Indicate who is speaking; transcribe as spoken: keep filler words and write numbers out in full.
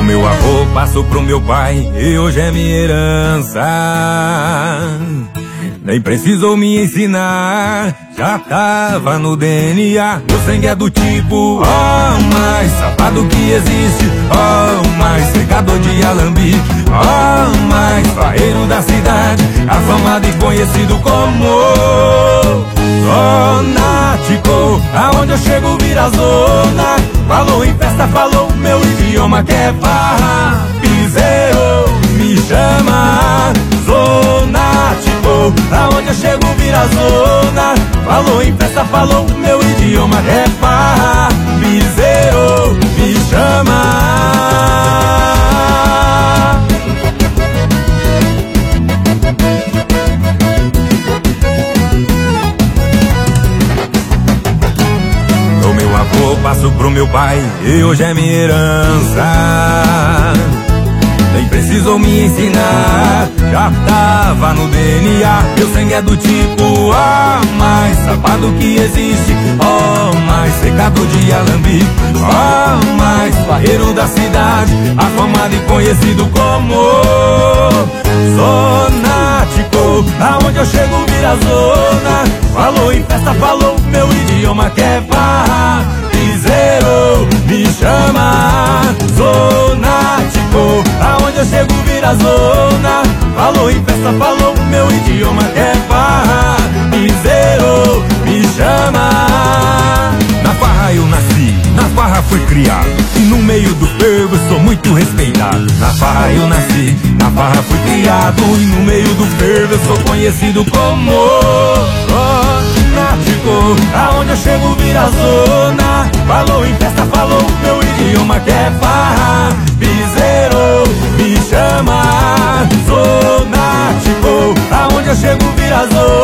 Speaker 1: Do meu avô passou pro meu pai e hoje é minha herança. Nem precisou me ensinar, já tava no D N A. Meu sangue é do tipo, ó, oh, mais safado que existe, ó, oh, mais secador de alambique, ó, oh, mais farreiro da cidade, afamado e conhecido como Zonático. Aonde eu chego vira zona, falou em festa, falou meu idioma que é farra. Piseiro, me chama Zonático. Aonde eu chego vira zona, falou em festa, falou meu idioma que é farra. Piseiro, me chama. Do meu avô passo pro meu pai e hoje é minha herança. Nem precisou me ensinar, já tava no D N A. Meu sangue é do tipo, ó, oh, mais safado que existe, ó, oh, mais secador de alambique, ó, oh, mais farreiro da cidade, afamado e conhecido como Zonático. Aonde eu chego vira zona, falou em festa, falou meu idioma que é farra. Piseiro, me chama Zonático. Aonde eu chego vira zona, falou em festa, falou meu idioma que é farra. Piseiro, me chama. Na farra eu nasci, na farra fui criado, e no meio do fervo eu sou muito respeitado. Na farra eu nasci, na farra fui criado, e no meio do fervo eu sou conhecido como Zonático. Aonde eu chego vira zona, falou em festa, falou meu idioma que é farra. Piseiro, me chama Zonático. Aonde eu chego vira zona,